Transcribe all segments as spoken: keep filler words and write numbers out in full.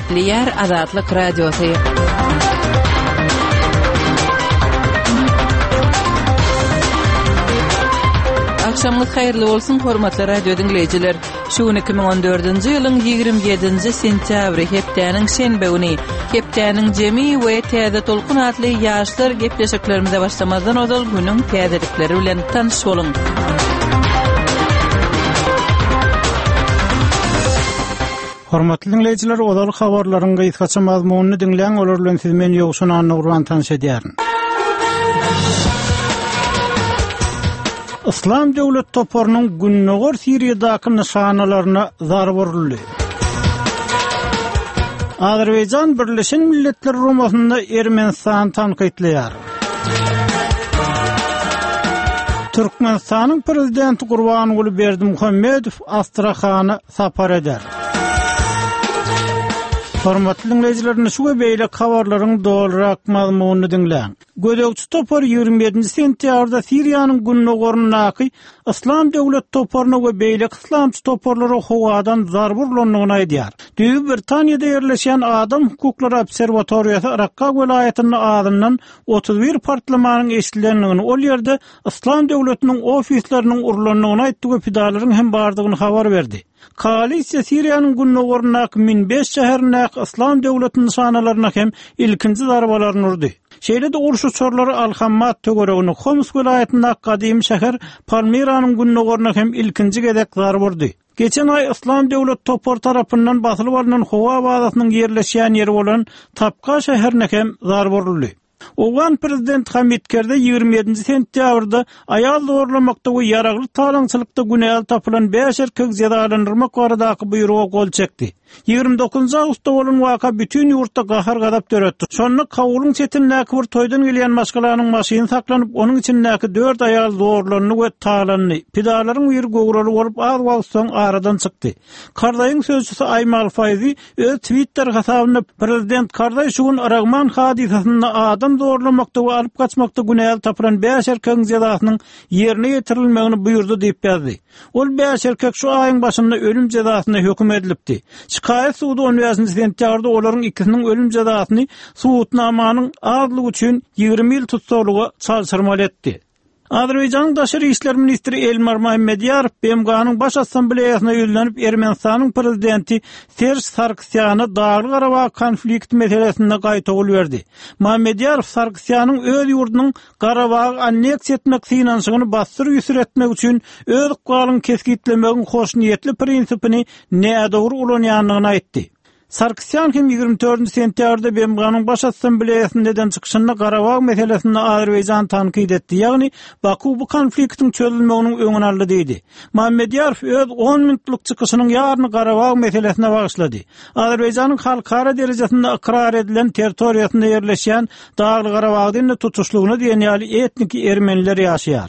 Gepleýär Azatlyk Radiosy. Akşamlyk haýyrly bolsun hormatly radio dinleýijiler. Şu iki bin on dördünji ýylyň ýigirme ýedinji sentýabry hepdeniň şenbe güni hepdeniň jemi we täze tolkun adly ýaşlar gepleşiklerimize başlamazdan ozal günüň täzelikleri bilen tanyş boluň. Hormatly dinleýijiler, olar habarlaryň gaýtgaça mazmunyny dinleýän olar bilen siz meni ýogşunan urban tanyş edýärin. İslam Döwlet toporunyň günnäger Siriýadaky nişanalaryna zar wurildy. Azerbaýjan Birleşen Milletler Rumasynda Ermenistan tanqidleýär. Türkmenistanyň prezidenti Gurbanguly Berdimuhammedow Astrahany sapar eder. Hormatly dinleýijiler, şu beýle habarlaryň dolrak mazmunyny dinleýän. Gödekçi topor ýigirme ýedinji sentýabrda Siriýanyň günnägerinaky İslam Döwlet toporuny we beýle islamçy toporlary howadan zarburlanýany aýdýar. Düýü Britaniýada ýerleşen Adam hukuklary obserwatoriýasy Irakka welaýatyny adamdan otuz bir partlamanyň eşitlendigini, ol ýerde İslam Döwletiniň ofisleriniň urulanyny aýtdy we pidalaryň hem bardygyny habar berdi. Koalisiýa Siriýanyň günnägerinaky min beş şäherine İslam Döwletiniň nişanalaryna hem ilkinji zarbalaryny urdy. Şeýle-de uruşçulary Al-Hammat töweregini Homs welaýatyna gadymy şäher Palmiranyň günnägerine hem ilkinji gedek zarb urdy. Geçen ay İslam Döwlet topor tarapyndan basylyp alynan Howa bazasynyň ýerleşýän ýeri bolan Tapka şäherine hem zarb urildy. Owan prezident Hamid Karzai ýigirme ýedinji sentýabrda aýal zorlamakda we ýaragly talaňçylykda günäl tapylan beş erkek zedalandyrmak baradaky buýruga gol çekdi. ýigirme dokuzunji awgustda bolan waka bütün ýurtda gahar gadap döretdi. Şonda kawulyň çetinläki bir toýdan gelýän maşgalaryň maşyny saklanyp, onuň içindäki dört aýal zorlandy we talandy. Pidalaryň bir gowraly bolup az wagt soň aradan çykdy. Karzaiň sözçüsü Aymal Fayzi öz Twitter hasabyna prezident Karzai şu gün Aragman hadisasyny adam zorlamakda we alyp kaçmakda günäl tapylan beş erkegiň jezasynyň ýerine ýetirilmegini buýurdy diýip ýazdy. Ol beş erkek şu aýyň başynda ölüm jezasyna hökm edilipdi. Şikayet suudu on beşinji sentýabrda olaryň ikisiniň ölüm jezasyny suutnamanyň azlygy üçin ýigirme ýyl tutsalyga çalşyrmaly etdi. Azerbaýjanyň Daşary işler ministri Elmar Mahmedýarow B M G-nyň baş assambleýasyna ýölenip Ermenistanyň prezidenti Serj Sarksyana Dağly Garabag konflikti meselesinde gaýta ol berdi. Mahmedýarow Sarksyanyň öz ýurdunyň Garabagy anneksiýa etmek synanşygyny basdyr ýüsür etmek üçin öz galyň keskitlemegiň hoş niýetli prinsipini nädogry ulanýanlygyny aýtdy. Sarkisyan hem ýigirme dördünji sentýabrda B M G-nyň baş assambleýasynyň çykyşynda Garabag meselesini Azerbaýjan tanqid etdi. Ýagny Baku bu konfliktiň çözülmeginiň öňüni aldy diýdi. Mahmedýarow öz on minutlyk çykyşynyň ýaryny Garabag meselesine bagyşlady. Azerbaýjanyň halkara derejesinde ikrar edilen territoriýasynda ýerleşýän Dağly Garabagdyň tutuşlugyny diýen ýaly etnik ermeniler ýaşaýar.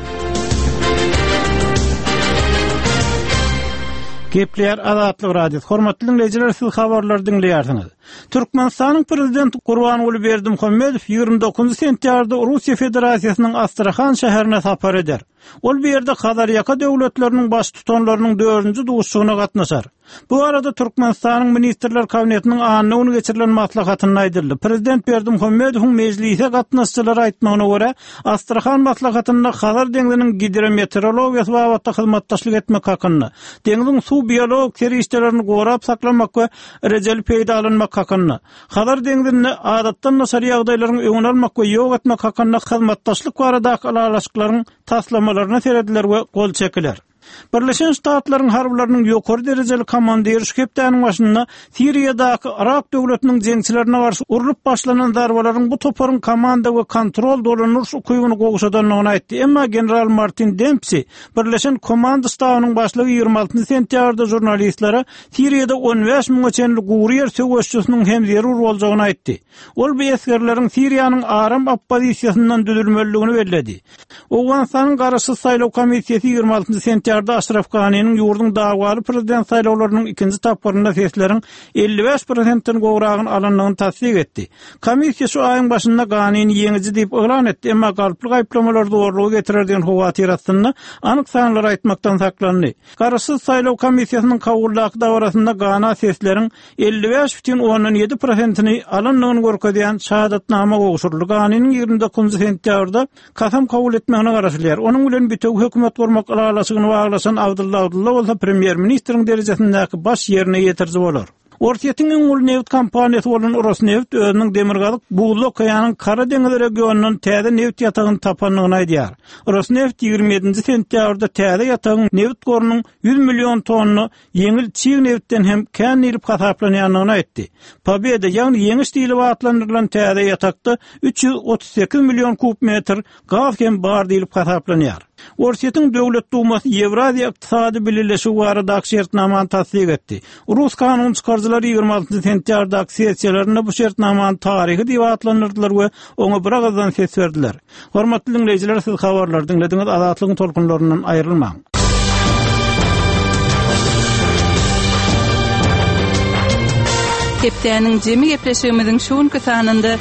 Gepleýär Azatlyk Radiosu. Hormatly dinleýijiler, siz habarlary dinleýärsiňiz. Türkmenistanyň prezidenti Gurbanguly Berdimuhammedow ýigirme dokuzunji sentýabrda Russiýa Federasiýasynyň Astrahan şäherine sapar eder. Ol bu ýerde Hazaryaka döwletleriniň baş tutanlarynyň dördünji duşugyna gatnaşar. Bu arada Türkmenistanyň ministrler kabinetiniň anyny geçirilen maslahatyny aýdyldy. Prezident Berdimuhammedowyň meclise gatnaşçylary aýtmagyna görä, Astrahan maslahatyna Hazar deňiziniň gidrometeorologiýasy babatda hyzmatdaşlyk etmek hakyny, deňiziň suw biolog terişlerini gorap saklamak we rejeli peýda alynmak hakyny, Hazar deňizini adatdan nasar ýagdaýlaryň öňüne almak we ýok etmek hakyny hyzmatdaşlyk baradaky alalaşyklaryň taslamalarına serediler we gol çekiler. Birleşen Ştatlaryň harbylarynyň ýokary derejeli komandiri Şepdäniň başynda Siriýadaky Irak döwletiniň jeňçilerine garşy urulyp başlanan zarbalaryň bu toporyň komanda we kontrol dolanýaş ukybyny gowşadanlygyny aýtdy. Emma general Martin Dempsey Birleşen Komanda ştabynyň başlygy ýigirme altynji sentýabrda jurnalistlere Siriýada on beş miň çenli gowryer söwüşçüsiniň hem zerur boljagyny aýtdy. Ol bu eskerleriň Siriýanyň aram oppozisiýasyndan düzülmeligini bellädi. Owganstanyň garaşsyz saýlaw komissiyasi ýigirme altynji sentýabrda sentýarda Ashraf Ghani'nin ýurdun dagwaly prezident saýlawlarynyň ikinji tapgyrynda sesleriň elli beş prosentden gowragyny alanlygyny tasdik etdi. Komissiýa şu aýyň başynda Ghani'ni ýeňici diýip elan etdi, emma galply gaýplamalar dogrulygy getirirdiň howatyr astynda anyk sanlar aýtmakdan saklandy. Garaşsyz saýlaw komissiýasynyň kabullygy dawarasynda Ghana sesleriň elli beş бүтүн onuň ýedi prosentini alanlygyny görkezýän şahadatnama gowşurly. Ghani'niň ýigirme dokuzunçy sentýarda kasam kabul etmegine garaşylýar. Onuň bilen bütöw hökümet gurmak alaçygyny baglasan Abdulla Abdulla bolsa premier ministriň derejesindäki baş ýerine ýetirji bolar. Ortiýetiň iň ulu neft kompaniýasy bolan Rosneft özüniň demirgalyk Buğulu okeanynyň Kara deňiz regionunyň täze neft ýatagyny tapanlygyny aýdýar. Rosneft ýigirme ýedinji sentýarda täze ýatagyň neft gorunyň yüz million tonna ýeňil çiğ neftden hem kän ilip hasaplanýanyny aýtdy. Pobeda ýagny ýeňiş diýilip atlandyrylan täze ýatakda üç yüz otuz sekiz million kub metr gaz hem bar diýilip hasaplanýar. Ortiýetiň döwlet dumasy Ýewraziýa ykdysady birleşigi baradaky şertnamany tasdik etdi. Rus kanun çykarjylary ýygrima altynçy sentýarda sessiýalaryna bu şertnamany taryhy diýip atlandyrdylar we oňa bir agazdan ses berdiler. Hormatly dinleýijiler, siz habarlar dinlediňiz, azatlygyň tolkunlaryndan aýrylmaň. Hepdeniň jemi gepleşigimiziň şuňky sanynda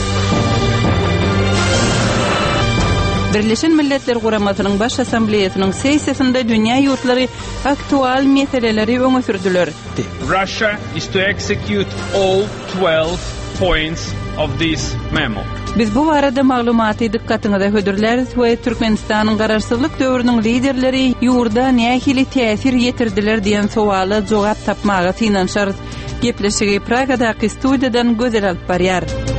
Birleşen Milletler Guramasynyň baş assambleýasynyň sessiýasynda dünýä ýurtlary aktual meseleleri öňe sürdüler. Russia is to execute all twelve points of this memo. Biz bu barada maglumaty dikkatiňize hödürler we Türkmenistanyň garaşsyzlyk döwrüniň liderleri ýurda nähili täsir ýetirdiler diýen sowala jogap tapmagy synanşar. Gepleşigi Pragadaky studiýadan gözel alyp barýar.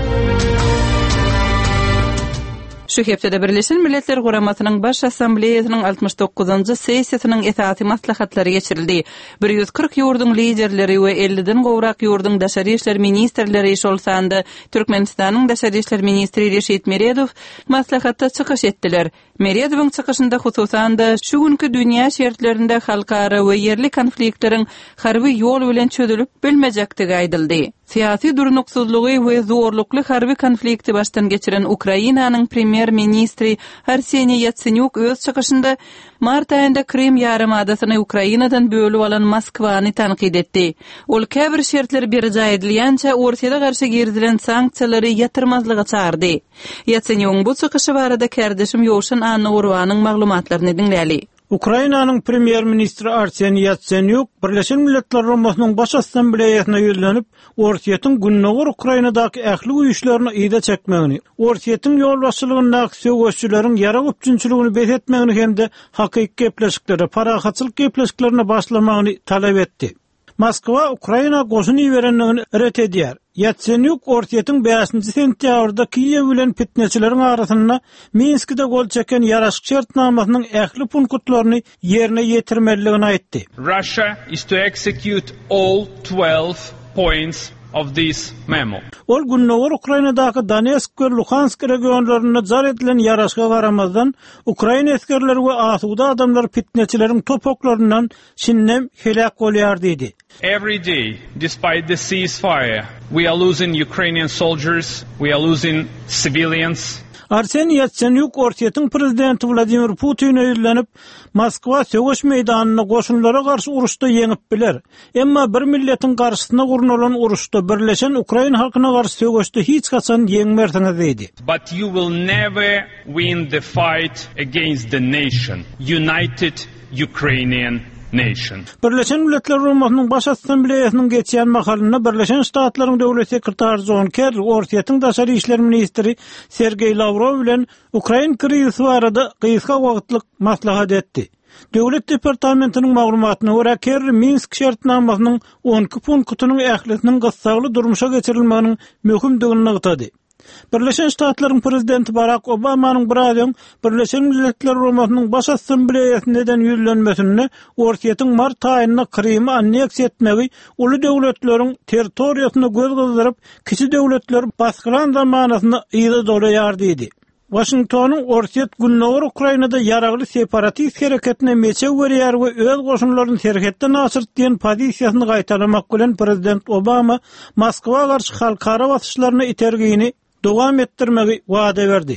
Şu hepde Birleşen Milletler Guramasynyň baş assambleýasynyň altymyş dokuzunçy sessiýasynyň esasy maslahatlary geçirildi. bir yüz kırk ýurdun liderleri we elliden gowrak ýurdun daşary işler ministrleri şolsanda Türkmenistanyň daşary işler ministri Reşit Meredow maslahatda çykyş etdiler. Meredowyň çykyşynda hususan da şu günkü dünýä şertlerinde halkara we yerli konfliktleriň harby ýol bilen çözülüp bilmejektigi aýdyldy. Siyasi durnuksuzluğu ve zorluklu harbi konflikti baştan geçiren Ukraina'nın premier ministri Arseniy Yatsenyuk öz çykyşynda mart ayında Krim yarımadasyny Ukraina'dan bölüp alan Moskwany tanqid etdi. Ol käbir şertler berje edilýänçe Orsiýada garşy girdilen sanksiýalary ýatyrmazlyga çağırdy. Yatsenyuk bu çykyşy barada kärdeşim Ýowşan Anna Urwanyň maglumatlaryny dinläli. Ukrainanyň premier ministri Arseniy Yatsenyuk Birleşen Milletler Guramasynyň baş assambleýasyna ýölenip, Ortiýetiň günnäger Ukrainadaky ähli güýçlerini ýyda çekmegini, Ortiýetiň ýolbaşçylygyndaky söwüşçüleriň ýara gupçunçylygini beýetmegini hemde hakyky gepleşikleri, parahatçylyk gepleşiklerini başlamagyny talap etdi. Moskwa Ukraina goşuny berenligini ret edýär. Yatsenyuk Ortiýetiň beşinji sentýarda Kiýew bilen fitneçileriň arasynda Minskde gol çeken ýaraşyk şertnamasynyň ähli punktlaryny ýerine ýetirmeligini aýtdy. Russia is to execute all twelve points of this memo. Ol günnäger Ukrainadaky Donetsk we Luhansk regionlaryna jar edilen ýaraşyga garamazdan Ukraina eskerleri we asuda adamlar fitneçileriň topoklarynyň şinnem helak bolýar diýdi. Every day, despite the ceasefire, we are losing Ukrainian soldiers, we are losing civilians. Arseniy Yatsenyuk Ortiýetiň prezidenti Vladimir Putin'e ýüzlenip, Moskwa söwüş meýdanyna goşunlara garşy uruşda ýeňip biler. Emma bir milletiň garşysyna gurulan uruşda birleşen Ukraina halkyna garşy söwüşde hiç gaçan ýeňmersiňiz diýdi. But you will never win the fight against the nation, united Ukrainian nation. Birleşen Milletler Guramasynyň baş assambleýasynyň geçýän makalyna Birleşen Ştatlaryň döwlet sekretary John Kerry, Ortiýetiň daşary işler ministri Sergey Lavrov bilen Ukraina krizi barada gyska wagtlyk maslahat etdi. Döwlet departamentiniň maglumatyna görä Kerry Minsk şertnamasynyň on iki punktynyň ählisiniň gysgaly durmuşa geçirilmeginiň möhümdigini ýetdi. Birleşen Ştatlaryň prezidenti Barack Obamanyň biraden Birleşen Milletler Guramasynyň baş assambleýasynyň ýüzlenmesini Ortiýetiň mart aýyna Krimi anneksiýa etmegi uly döwletleriň territoriýasyna göz gyzyryp, kiçi döwletler baskylan zamanasyna ýyda dolaýar diýdi. Washingtonyň Ortiýet günnäger Ukrainada ýaragly separatist hereketine meçe berýär we öz goşunlaryny hereketden aşyrtýan pozisiýasyny gaýtarmak bilen prezident Obama Moskwa garşy halkara basyşlaryna itergini dowam etdirmegi wada berdi.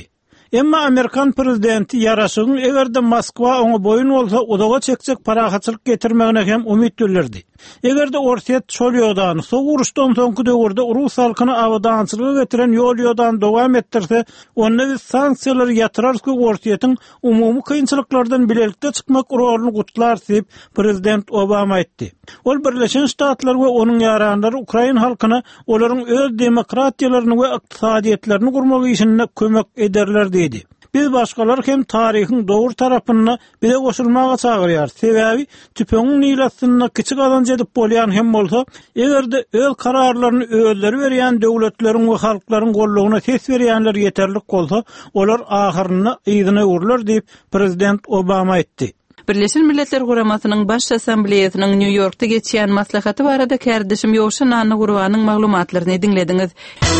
Emma Amerikan prezidenti yaraşygyň egerde Moskwa oňa boyun bolsa, odaga çekjek parahatçylyk getirmegine hem umyt bildirdi. Egerde Orset şol ýoldan, soň uruşdan soňky döwürde Rus halkyny awadançylyga getiren ýol ýoldan dowam etdirse, onda biz sanksiýalar ýatyrarky Orset'iň umumy kynçylyklardan bilelikde çykmak uruluny gutlar diýip prezident Obama aýtdy. Ol Birleşen Ştatlar we onuň ýaranlary Ukraina halkyna olaryň öz demokratiýalaryny we ykdysadyetlerini gurmak işine kömek ederler dedi. Biz başgalar hem tarihin doğru tarapyna bile goşulmaga çagyrýar. Sebäbi tüpeňiň nilasyna kiçik adanç edip bolýan hem bolsa, egerde öz kararlaryny özleri berýän döwletleriň we halklaryň gollugyna ses berýänler ýeterlik bolsa, olar ahyryna ýygyna urlar diýip prezident Obama aýtdy. Birleşen Milletler Guramasynyň baş assambleýasynyň New Yorkda geçýän maslahaty barada kärdişim Ýowşan Anna Guruwanyň maglumatlaryny dinlediňiz.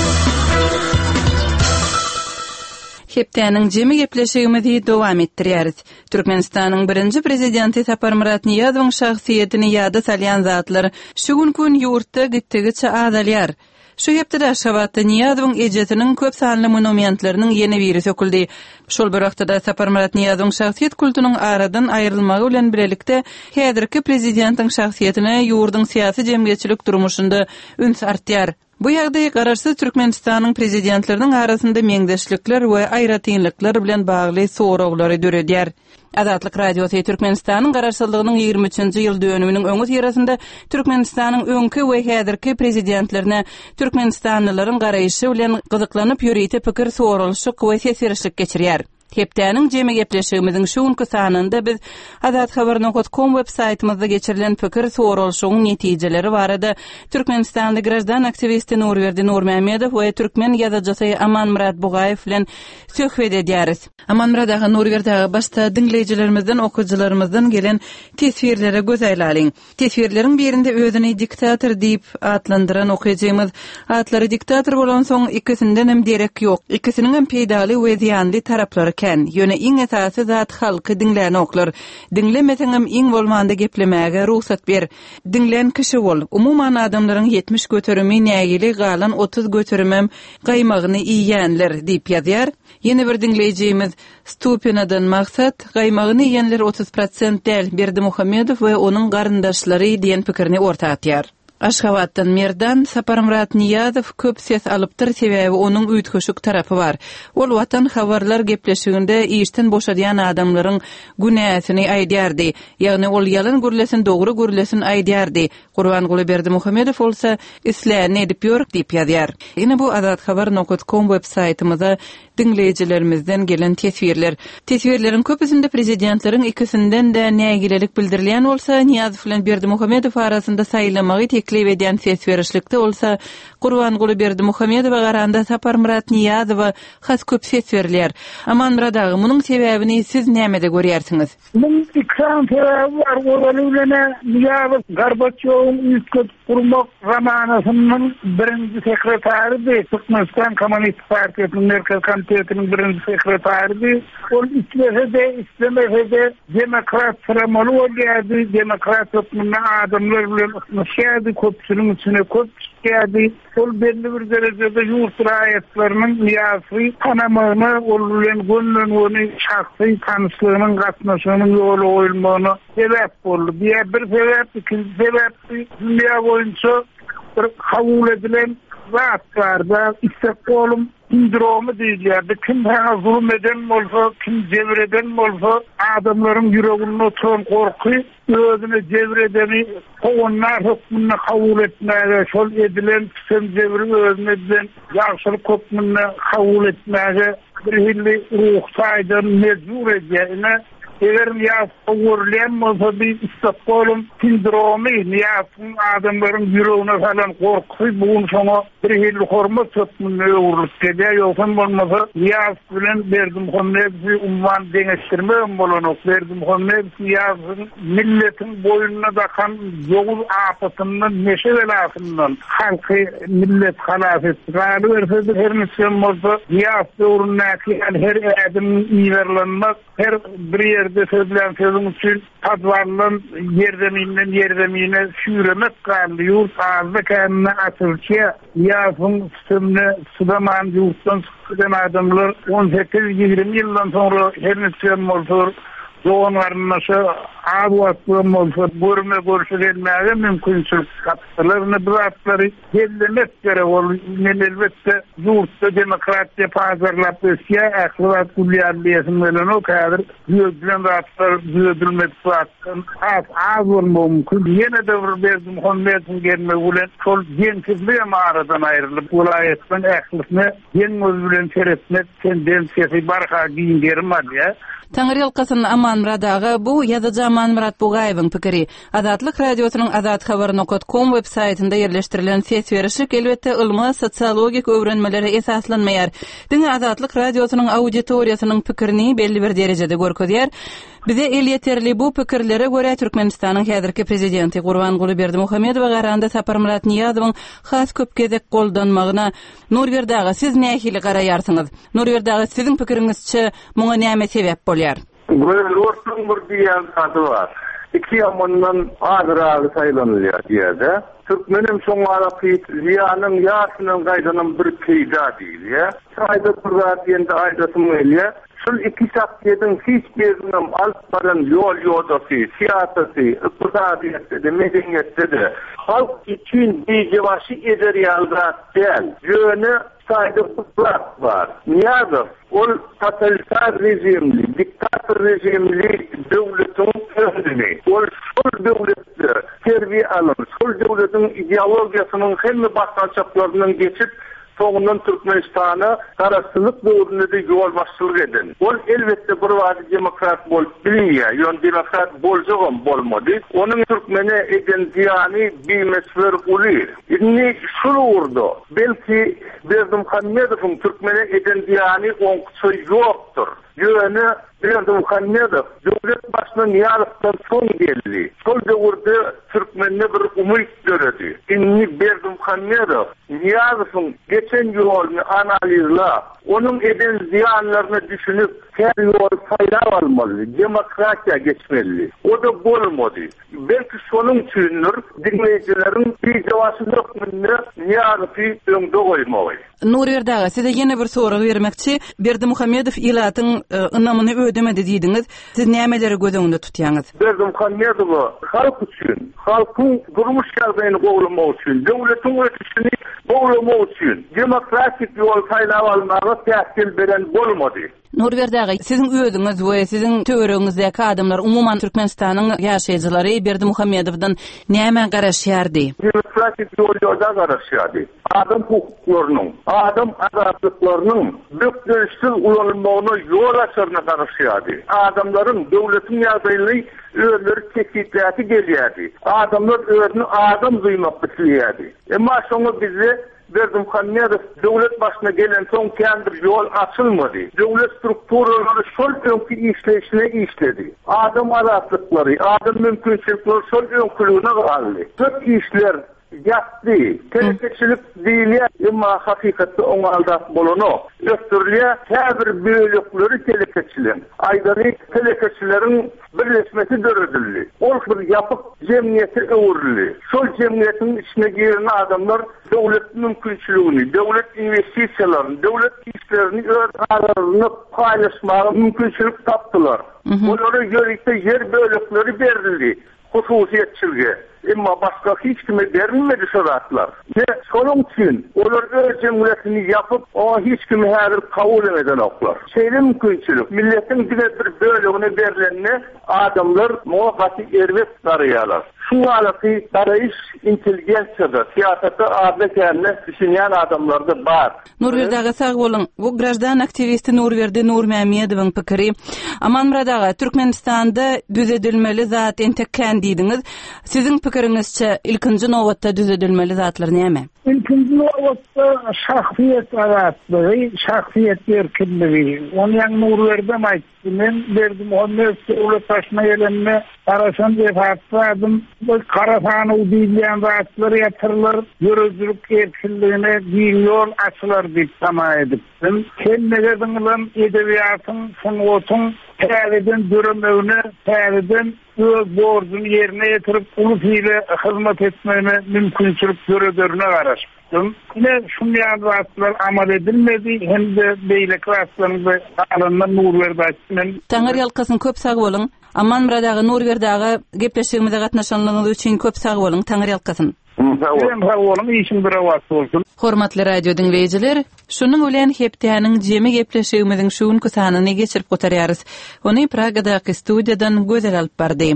Heptäniň jemi gepleşigimizi dowam etdirýäris. Türkmenistanyň birinji prezidenti Sapar Murat Niyazowyň şahsiýetini ýada salýan zatlar şu gün ýurtda gitdigiçe azalýar. Şu hepde Aşgabatda Niyazowyň ejetiniň köp sanly monumentleriniň ýene biri söküldi. Şol bir wagtda Sapar Murat Niyazowyň şahsiýet kultunyň aradan aýrylmagy bilen birlikde häzirki prezidentiň şahsiýetine ýurduň syýasy jemgyýetçilik durmuşynda üns artýar. Bu ýagdaý gararsy Türkmenistanyň prezidentleriniň arasynda meňdeşlikler we aýratynlyklar bilen bagly soraglary döredýär. Azatlyk Radiosy Türkmenistanyň gararsızlygynyň ýygrimi üçinji ýyl dönüminiň öňü ýerasynda Türkmenistanyň öňkü we häzirki prezidentlerine Türkmenistanlylaryň garaýşy bilen gyzyklanyp ýörýte pikir soralyşy we sesirişlik geçirýär. Heptäniň jemi gepleşigimiziň şu günkü sanynda biz azat habar nokta com web saytymyzda geçirilen pikir soralyşynyň netijeleri barada Türkmenistanly grajdan aktivisti Nurberdi Nurmehmedow we türkmen ýazajysy Aman Murat Bugaýew bilen söhbet edýäris. Aman Murat aga Nurberdi aga başda dinleýijilerimizden, okuwçylarymyzdan gelen tesbirlere göz aýlalyň. Tesbirleriň birinde özüni diktator diýip atlandyran okujymyz atlary diktator bolan soň ikisinden hem derek ýok. İkisiniň hem peýdaly we ziýanly taraplary ken. Ýöne iň esasy zat halky dinläni oklar. Dinlemeseňem iň bolmanda geplemäge ruhsat ber. Dinlen kişi bol. Umuman adamlaryň ýetmiş göterimi nägili galan otuz göterimem gaýmagyny iýýänler diýip ýazýar. Ýene bir dinleýijimiz Stupinadan maksat gaýmagyny iýýänler otuz prosent däl Berdi Muhammedow we onuň garyndaşlary diýen pikirni ortaga atýar. Aşgabatdan Merdan Sapar Murat Niyazow köp ses alypdyr, sebäbi onuň üýtgeşik tarapy bar. Ol watan habarlar gepleşiginde işten boşadýan adamlaryň günäsini aýdýardy. Ýagny ol ýalan gürlesin, dogry gürlesin aýdýardy. Gurbanguly Berdi Muhammedow bolsa isläni edip ýörüp diýip ýazýar. Ýene bu azat habar nokta com web saytymyzda dinleýijilerimizden gelen tesbirler. Tesbirleriň köpüsinde prezidentleriň ikisinden de nägilelik bildirilýän bolsa, Niyazow bilen Berdi Muhammedow arasynda saýlamagy teklip edýän sesberişlikde bolsa, Gurbanguly Berdi Muhammedow garanda Sapar Murat Niyazow has köp ses berilýär. Aman Murat aga, munyň sebäbini siz näme de görýärsiňiz? Munyň ikram sebebi bar. Goralylene Niyazow Gorbaçowyň üýtgep gurmak zamanasynyň birinji sekretary, Türkmenistan Komünist Partiýasynyň merkez komitetiniň birinji sekretary. Ol istlese de islemese de demokrat sıramalı olýardy, demokrat toplumna adamlar bilen müşähidi köpçüligiň içine köp geldi. Ol belli bir derejede ýurt raýatlarynyň miýasy tanamagyna, ol bilen gönlüň ony şahsy tanışlygynyň gatnaşygynyň ýoly goýulmagyna sebäp boldy. Diýer bir sebäp, ikinji sebäp dünýä boýunça bir kabul edilen zatlarda istekbolum sindromu diýilýärdi. Kim sana zulm eden bolsa, kim jebir eden bolsa, adamlaryň ýüreginde oturan korky, özüne jebir edeni oňlar hukmyny kabul etmäge, şol edilen kim jebiri özüne edilen ýagşylyk hukmyny kabul etmäge bir hilli ruh saýdan mezur edýär. Eger Niyazow görülen bolsa bir istekbolum sindromu, Niyazowyň adamlaryň ýüregine salan korky, bugun şoňa bir hilli hormat hukmyny öwrülip gelýär. Ýoksa bolmasa Niyazow bilen Berdi Muhammedow umman deňeşdirmegem bolanok. Berdi Muhammedow Niyazowyň milletiň boýuna dakan ýogul apatynyň neşe belasyndan halky millet halas etdi. Galy berse her nisem bolsa Niyazow döwründäki her ädimiň iýerlenmek, her bir yerde söylenen sözün için tadvarlan yerdeminden yerdemine sürümek kaldı. Yurt ağzı kendine atılçıya yasın sistemine sıdaman yurttan sıkıdan adamlar on sekiz yirmi yıldan sonra her netsiyem olur. Doğanlarına ağabey attığım olsa görme görüşülmeye mümkünsüz kapsalarını bırakları belirlemek gerek olur. Elbette yurtta demokrasiya pazarlap ösya aklıvat kulliyarlıyasın veren o kadar büyüdülen rahatlar büyüdülmek hakkın az az olma mümkün. Yine de bir bezdim Honmeyt'in gelme ulen sol gensizliğe mağaradan ayrılıp ulayetten aklısını gen özülen teretmek tendensiyesi barha giyin gerim var ya. Taňyr ýalkasyny Aman Muradagy bu ýazyjy Aman Murad Bugaýewiň pikiri. Azatlyk radiosynyň azat habar nokta com web saytynda ýerleşdirilen ses berişik elbetde ylmy sosiologik öwrenmelere esaslanmaýar. Diňe Azatlyk radiosynyň auditoriýasynyň pikirini belli bir derejede görkezýär. Bize el yeterli bu pikirlere göre Türkmenistanyň häzirki prezidenti Gurbanguly Berdimuhammedow garanda Sapar Murat Niýazowyň has köpgedek goldanmagyna Nurberdagy siz nähili garaýarsyňyz? Nurberdagy siziň pikiriňizçe muňa näme sebäp bolýar? Gorlorsun bir diýen adı var. İki ýamandan azyragy saýlanylýar diýerde. Türkmenim soňara pyt ziýanyň ýaşynyň gaýdanyň bir peýda diýil ýa. Saýda turlar diýende aýdasym elýär. Şol iki şahsiýetiň hiç biriniň alyp baran ýol ýodasy, siýasasy, ykdysadyýetde, medeniyetde halk üçin beýjewaşy ederýalda däl. Ýöne saýda turlar var. Niýazow ol totalitar rejimli, diktator rejimli döwletiň öňünde. Ol şol döwletde terbiýe alan, şol döwletiň ideologiýasynyň hemme başlançaklarynyň geçip soňundan Türkmenistana garaşsyzlyk döwründe ýol başçylyk eden. Ol elbetde bir wagt demokrat bolup bilinýär. Ýön demokrat boljagam bolmady. Onuň Türkmene eden diýany bilmesler uly. Indi şol urdu. Belki Berdimuhammedowyň Türkmene eden diýany oňçy ýokdur. Ýöne Berdimuhammedow döwlet başyna ýalypdan soň geldi. Şol döwürde Türkmenine bir umyt göredi. Indi Berdimuhammedow Niýazowyň geçen ýoluny analizla, onuň eden ziýanlaryny düşünüp, her ýol saýlap almaly, demokratiýa geçmeli. O da bolmady. Belki şonuň üçindir dinleýijilerin beýjewaşylyk münne Niýazowy öňde goýmaly. Nurberdagy size ýene bir soru bermekçi. Berdimuhammedow ilatyň ynamyny ödemedi diýdiňiz. Siz nämeleri göz öňünde tutýaňyz? Berdimuhammedow halk üçin, halkyň durmuş şartlaryny gowlamak üçin, döwletiň ötüşini gowlamak üçin demokratik ýol saýlap almagy täsir beren bolmady. Nurberdagy siziň öýüňiz we siziň töwereňizdäki adamlar umuman Türkmenistanyň ýaşaýjylary Berdimuhammedowdan näme garaşýardy? Demokratik ýolda garaşýardy. Adam hukuklarynyň, adam azatlyklarynyň bökdürüşsiz ulanmagyna ýol açarna garaşýardy. Adamlaryň döwletiň ýagdaýyny öýleri tekitläti gelýärdi. Adamlar öýüni adam duýmak bilýärdi. Emma şoňa bizi Berdimuhammedow döwlet başyna gelen soň kendir ýol açylmady. Döwlet strukturalary şol öňki işleşine işledi. Adam azatlyklary, adam mümkinçilikleri şol öňkülügine galdy. Tök işler ýatdy. Telekeçilik diýilýär, emma hakykatda oňa aldap bolany. Ötürlüýär, her bir bölegleri telekeçilik. Aýdary telekeçileriň birleşmesi döredildi. Ol bir ýapyk jemgyýeti öwrüldi. Şol jemgyýetiň içine giren adamlar döwlet mümkinçiligini, döwlet investisiýalaryny, döwlet işlerini öz aralarynda paýlaşmagy mümkinçilik tapdylar. Olara ýörekde yer bölegleri berildi. Hususiýetçiligi. Emma başka hiç kime verilmedi şoratlar. Ne şonun için olar öz cemiyetini yapıp o hiç kime her kabul etmeden oklar. Şeyle mümkünçülük. Milletin bir bir bölümüne verilenine adamlar muhabbeti ervet arıyorlar. Şu alaki arayış inteligensiyadır. Siyasette adetlerine düşünen adamlarda var. Nurberdagy sağ bolun. Bu grajdan aktivisti Nurberdi Nurmammedowyň pikiri. Aman Muradagy Türkmenistanda düzedilmeli zat entekkan diýdiňiz. Siziň pikirinizçe ilkinji nowatda düzedilmeli zatlar näme? İlkinji nowatda şahsiýet azatlygy, şahsiýet erkinligi. Onuň Nurberden aýtdymen Berdimuhammedow ulaşmaşyna gelenme araşan defatladım. Bu karafany diýilen zatlar ýatyrlar, ýörüjlük erkinligine bir ýol açylar diýip tama edipdim. Kennelerden bilen edebiýatyň, sangatyň Täzeden döremegine, täzeden öz borcunu yerine getirip ulus ile hizmet etmene mümkünçilik göredirine garaşdyk. Ne şunyan rahatlar amal edilmedi, hem de beylek rahatlarında alandan nur verdi. Taňar ýalkasyň köp sag bolun. Amman buradagy Nurgerdagy gepleşigimizde gatnaşanlygyňyz üçin köp sag bolun. Taňar ýalkasyň. Hem sag bolun, işin bir wagt bolsun. Hormatly radio dinleýijiler, şunuň bilen hepdäniň jemi gepleşigimiziň şuň kysanyny geçirip gotarýarys. Ony Pragadaky studiýadan gözel alyp bardy.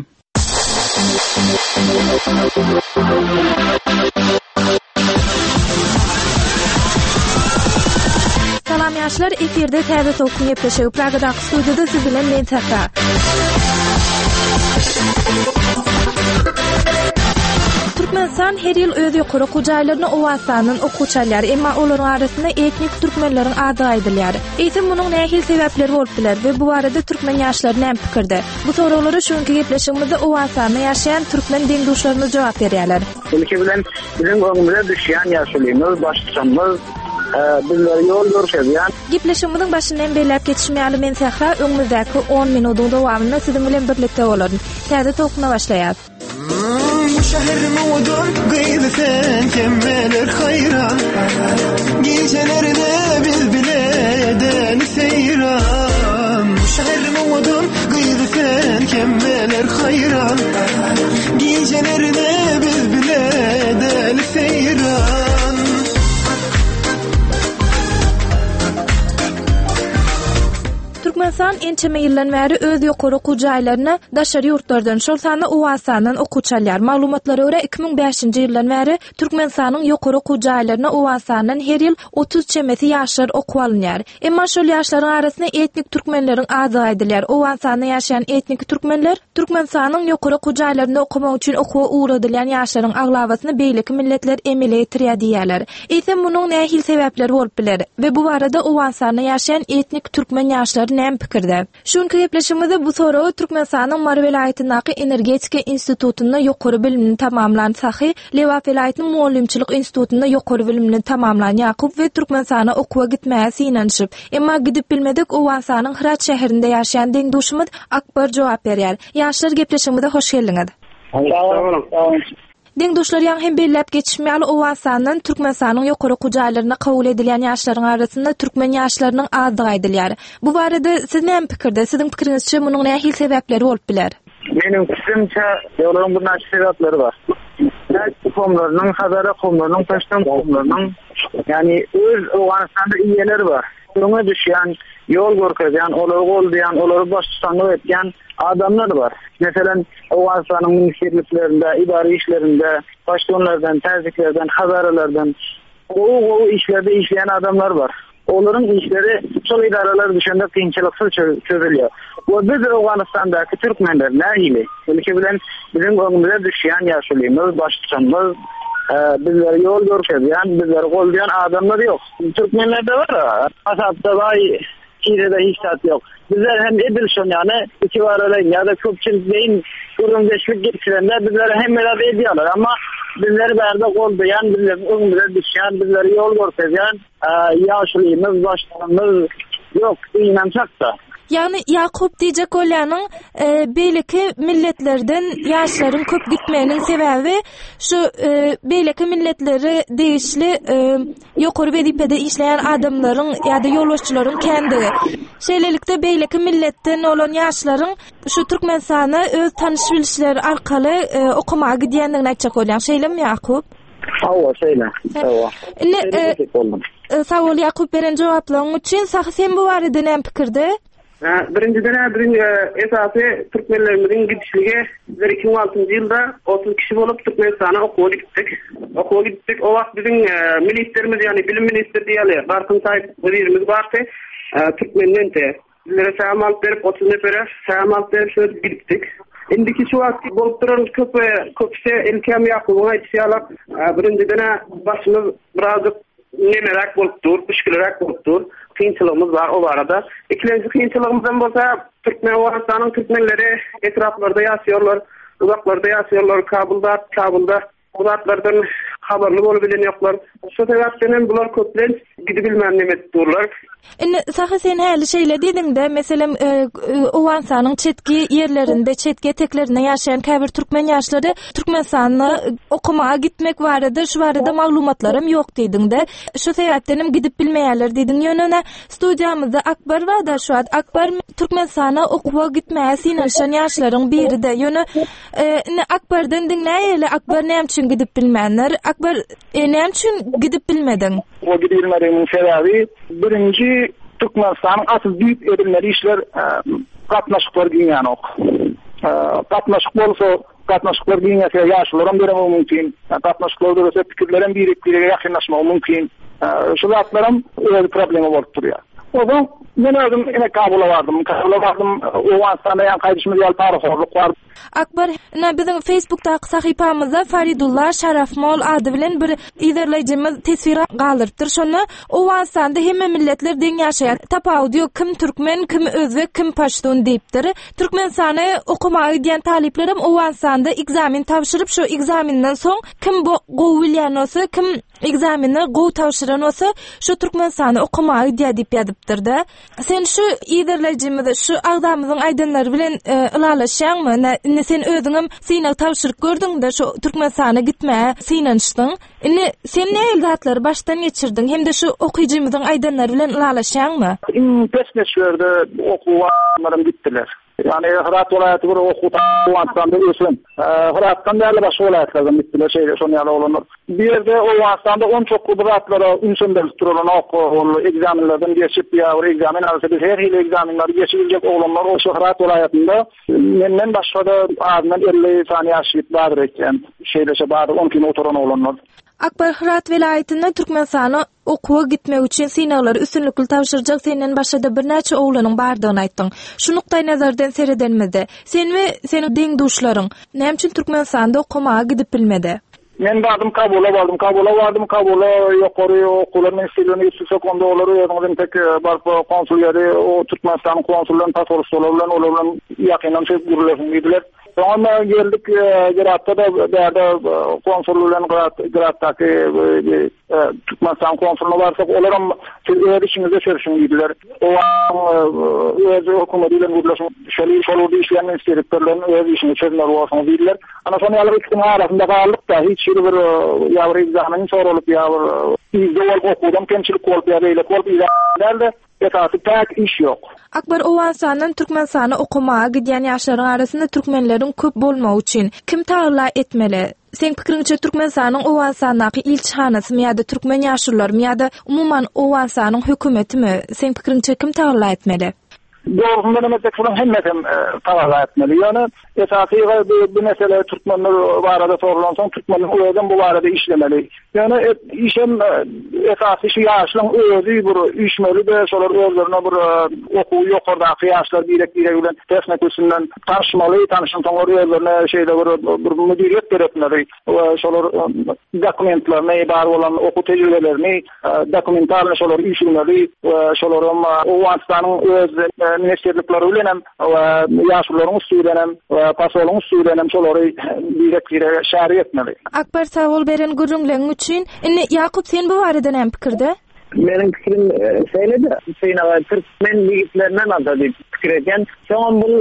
Salam yaşlar, efirde Täze Tolkun gepleşigi Pragadaky studiýada siz bilen men Tahra. Türkmenistan her ýyl öz ýokary gujaýlaryny owasanyň okuwçylary, emma olaryň arasynda etnik türkmenleriň ady aýdylýar. Eýsem munyň nähil sebäpleri bolup biler we bu barada türkmen ýaşlary näme pikirde? Bu soraglary şuňky gepleşigimizde owasanyny ýaşaýan türkmen deňdoşlaryna jogap berýärler. Ülke bilen biziň öňümizde düşýän ýaşlymyz, başçymyz, bizler yol görkezýän. Gepleşigimiziň başyndan beýlep geçişmäli men Tahra öňümizdäki on minutyň dowamyny siziň bilen birlikde bolaryn. Täze Tolkuna başlaýar. شهر مودun gıydı sen kemmeler hayran Gecelerine biz bile eden seyran Şehir mudun gıydı sen kemmeler hayran Gecelerine biz bile eden seyran Türkmenistan ençeme ýyldan bäri öz ýokary gujaýlaryny daşary ýurtlardan şol sany owasanyň okuwçylary maglumatlara görä iki ming beşinji ýyldan bäri Türkmenistanyň ýokary gujaýlaryny owasanyň her ýyl otuz çemeti ýaşlar okuw alynýar. Emma şol ýaşlaryň arasynda etnik türkmenleriň ady aýdylýar. Owasanyň ýaşaýan etnik türkmenler Türkmenistanyň ýokary gujaýlarynda okumak üçin okuwa uğradylýan ýaşlaryň aglawasyny beýleki milletler emele ýetirýär diýerler. Eýsem munyň nähil sebäpleri bolup biler we bu barada owasanyň ýaşaýan etnik türkmen ýaşlary näme pikirde? Şuňky gepleşigimizde bu soragy Türkmenistanyň Mar welaýatynyň Energetika institutyny ýokary bilimini tamamlanan sahy, Lewa welaýatynyň Muallimçilik institutyny ýokary bilimini tamamlanan Ýakup we Türkmenistana okuwa gitmäge synanyşyp, emma gidip bilmedik owasanyň Hırat şäherinde ýaşaýan deňdoşumyz Akbar jogap berýär. Ýaşlar gepleşigimizde hoş geldiňiz. Deňdoşlar ýa hem beýlep geçişmäli owasanyň Türkmenistanyň ýokary gujaýlaryna kabul edilýän ýaşlaryň arasynda türkmen ýaşlarynyň ady aýdylýar. Bu barada siz näme pikirde? Siziň pikiриňizçe munyň nähil sebäpleri bolup biler? Menim fikrimçe ýolaryň bir näçe sebäpleri bar. Komlarynyň, Hazara komlarynyň, Taştan komlarynyň, ýani öz Owasanyň iýeleri bar. Oňa düşýän, ýol görkezýän, olary goldaýan, olary başçylyk etýän adamlar bar. Meselen Owasanyň ministrliklerinde, idari işlerinde, başçylardan, täziklerden, hazaralardan o işlerde işleyen adamlar var. Onların işleri şol idaralar düşende kıyınçılıksız çözülüyor. Bu biz Afganistan'daki Türkmenler nähili? Ülke bilen bizim öňümizde düşýän ýaşlymyz, başçymyz, bizler yol görkezýän, bizler goldaýan adamlar yok. Türkmenlerde var, asapda var, kirede hiç tat yok. Bizler hem edilşon yani iki var öyle ya da köpçülük deyin kurumdeşlik geçirenler bizler hem merhaba ediyorlar ama bizleri berde goldayan, bizler öňümizde düşýän, bizler yol görkezýän ýaşlymyz, başçymyz yok inançak da. Yani Yakup diýjek bolýanyň e, beýleki milletlerden ýaşlaryň köp gitmeginiň sebäbi şu e, beýleki milletleri değişli e, ýokary wezipede işleýän adamlaryň ýa-da ýolbaşçylaryň kendigi. Şeýlelikde beýleki milletten olan ýaşlaryň şu Türkmenistana öz tanış bilişleri arkaly e, okumaga gidýändigini aýtjak bolýan. Şeýlemi Yakup? Hawa şeýle. Hawa. Ne sağ ol Yakup beren jogaplaryň üçin sahy sen bu barada näme pikirde? Birinciden birin esası Türkmenlerimizin gidişlige iki bin altynjy ýylda otuz kişi bolup Türkmenistana okuwa gittik. Okuwa gittik. O wagt biziň ministrimiz ýani bilim ministri diýeli Barkın Taýip wezirimiz barty. Türkmenlen de bizlere salam alyp berip otuz nefere salam alyp berip gittik. Indiki şu wagt bolup duran köp köpse Elkem Ýakubyň aýtýarlar. Birinciden başymyz birazcık nemerak bolup dur, pişkilerak bolup dur. Kıyınçılığımız var o arada. İkinci kıyınçılığımızdan bolsa Türkmen Owasanyň Türkmenleri etraflarda yaşıyorlar, uzaklarda yaşıyorlar, Kabulda, Kabulda uzaklardan habarly bolup bilen ýoklar. Şu sebäpden bular köplen gidip bilmän näme durlar. Indi sahy sen häli şeýle didiň-de, meselem Owansanyň çetki ýerlerinde, çetki eteklerinde ýaşaýan käbir türkmen ýaşlary Türkmenistana okumaga gitmek barada, şu barada maglumatlarym ýok didiň-de. Şu sebäpden gidip bilmeýärler didiň ýönüne. Studiýamyzda Akbar we da şu ad Akbar Türkmenistana okuwa gitmäge sinirşen ýaşlaryň biri-de. Ýöne indi Akbardan diňläýärler, Akbar näme üçin gidip bilmänler? Akbar näme üçin gidip bilmediň? O gidip bilmediň sebäbi birinji Türkmenistanyň asl büyük edimleri işler gatnaşyklar giýen ok. Gatnaşyk bolsa, gatnaşyklar giýense ýaşlaryň beremi mümkin. Gatnaşyklar bolsa pikirleriň birikligiне ýakynlaşmagy mümkin. Şu zatlarym öýle problemi bolup durýar. Oňa men özüm ene Kabula bardym. Kabula bardym. Owansanda ýa gaýdyşmy ýal paraxorluk bar. Akbar, na bizim Facebook'ta sahipamızda Faridullah Şarafmol adı bilen bir izleyicimiz tesvira galypdyr. Şonu Owansanda hemme milletler deň ýaşaýar. Tapaw diýär, kim türkmen, kim özbek, kim paştun diýipdir. Türkmenistana okumagy diýen taliplerim Owansanda egzamin tapşyryp, şu egzaminden soň kim bu gowulýan bolsa, kim egzamini gow tapşyran bolsa, şu Türkmenistana okumagy diýip ýadypdyr-da. Sen şu izleyicimiz şu agdamyzyň aýdynlary bilen ulalaşýarmy? Indi sen özüňem synaw tapşyryk gördüň-de şu Türkmenistana gitmäge synanyşdyň. Indi sen näme zatlary başdan geçirdiň? Hemde şu okyjymyzyň aýdynlary bilen ulalaşýarmy? In pesneşlerde okuwanlarym gitdiler. Yani Hırat vilayeti bir okuta Owansanda ösün. Hırat'tan değerli başka vilayetlerden gittiler. Şeyde son yalı olunur. Bir yerde Owansanda on çok kudratlara ünsün belirttir olan okul egzaminlerden geçip ya o egzamin arası biz her hili egzaminleri geçilecek olanlar o şu Hırat vilayetinde menden başka da adından elli tane yaşayıp vardır eken şeyde şey vardır on kilo oturan olanlar. Akbar Hırat vilayetinde Türkmenistana okuwa gitmek üçin synawlary üstünlikli tapşyrjak senden başda bir näçe oglanyň bardygyny aýtdyň. Şu nukdaý nazardan seredenmede sen we senin deň duşlaryň näme üçin Türkmenistanda okumaga gidip bilmedi? Men bardım Kabula bardım Kabula bardım Kabula ýokary okularny istediğini üstüse kondu olary ýa-da tek barp konsulyary o Türkmenistan konsullaryň pasorusları bilen olar bilen ýakyndan şey gurulasyň diýdiler. Ama geldik Girat'ta da derdi konsolluğun Girat'taki Türkmenistan konsolluğu varsa olarım siz işinize çörüşün gidiler. O öz hükümetiyle vurlaşın şöyle şolurdu işleyen istiridlerlerin öz işini çözümler olsun dediler. Ana sonra yalı ikisinin arasında kaldık da hiç bir yavru egzaminin sonra olup yavru izde olup okudum kemçilik olup ya böyle olup izlerdi. Esası tek iş yok. Akbar Owansanyň Türkmenistana okumaga gidýän ýaşlaryň arasynda türkmenleriň köp bolmagy üçin kim taýla etmeli? Sen pikiriňçe Türkmenistanyň Owansandaky ilçhanasy ýa-da türkmen ýaşlary ýa-da umumyň Owansanyň hökümetimi sen pikiriňçe kim taýla etmeli? Doğrusunda demek falan hemmeten tavada etmeli. Yani esası bu mesele Türkmenler var arada sorulan Türkmenler o yüzden bu arada işlemeli. Yani işin esası şu yaşlan özü bir işmeli de şolar özlerine bir oku yukarıda yaşlar direkt direkt bilen tesnek üstünden tanışmalı, tanışın sonra özlerine şeyde bir, bir müdüriyet gerekmeli. Şolar dokumentlarını, bar olan oku tecrübelerini, dokumentarını şolar işlemeli. Şolarım Owansanyň öz ministerlikleri bilenem we ýaşlaryň üstünem we pasolanyň üstünem şolary direkt direkt şäher etmeli. Akbar sawol beren gürüňleň üçin indi Ýakup sen bu barada näme pikirde? Menin pikirim söyledi. Synawa Türkmen ýigitlerden aldy diýip pikir eden. Şoň bu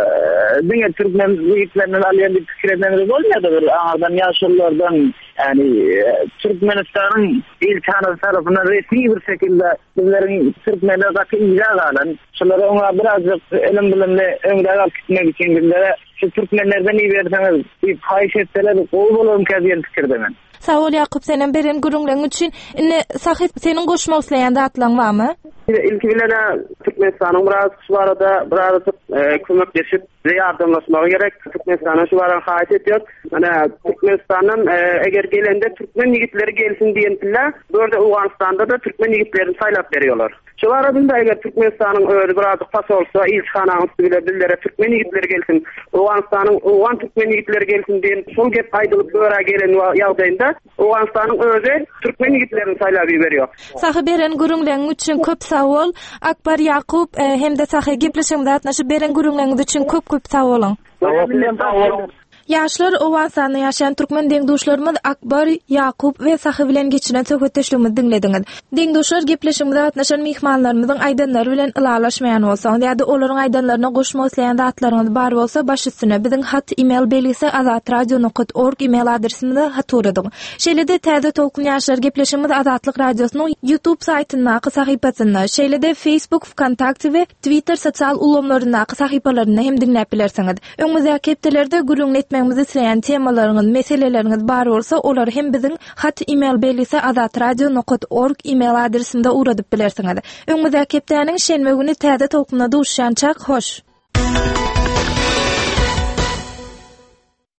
diňe Türkmen ýigitlerinden alýan diýip pikir edenler bolmaýardy bir aňardan ýaşlardan yani Türkmenistanyň ilçhanasy tarapyndan resmi bir şekilde bizleriň Türkmenlerden ýa alan şolary oňa birazjyk elim bilen öňde alyp gitmek üçin bizlere şu Türkmenlerden iyi berseňiz diýip haýyş etseler gowy bolarym käzýän pikirde men. Sawol Ýakup senen beren gürüňleň üçin indi Sahit senin goşmak isleýän zatlaň barmy? İlki bilene Türkmenistanyň biraz şu barada biraz kömekleşip ýardamlaşmagy gerek. Türkmenistanyň şu barada haýat etýär. Mana Türkmenistanyň eger gelende Türkmen ýigitleri gelsin diýenler, böyle Owanstanda da Türkmen ýigitlerini saýlap berýärler. Şu barada eger Türkmenistanyň öýle biraz pasolsa ilçhana üstüne billere Türkmen ýigitleri gelsin, Owanstanyň Owan Türkmen ýigitleri gelsin diýen şol gep aýdylyp göre gelen ýagdaýynda Owanstanyň öýle Türkmen ýigitlerini saýlap berýär. Sahy beren gürüňleň üçin köp sawol. Akbar Ýakup hem de sahy gepleşigimde atnaşyp beren gürüňleňiz üçin köp köp sawol. Yaşlar owan sany ýaşaýan türkmen deňdoşlarymyz Akbar, Yakup we Sahy bilen geçinen söhbetdeşligimizi dinlediňiz. Deňdoşlar gepleşigimizde gatnaşan mehmanlarymyzyň aýdanlary bilen ylalaşmaýan bolsaň, ýa-da olaryň aýdanlaryna goşmak isleýän zatlaryňyz bar bolsa, baş üstüne biziň hat email belgisi azat radio nokta org email adresimizde hat uradyň. Şeýle-de täze tolkun ýaşlar gepleşigimiz Azatlyk radiosynyň YouTube saýtyna, sahypasyna, şeýle-de Facebook, Kontakty we Twitter sosial ulamlaryna, sahypalaryna hem dinläp bilersiňiz. Öňümüzdäki hepdelerde gürüň etmegimizi isleýän temalaryňyz, meseleleriňiz bar bolsa, olary hem biziň hat email belgisi azat radio nokta org email adresiminde uradyp bilersiňiz. Öňümüzdäki hepdeniň şenbe güni täze tolkunda duşýançak hoş.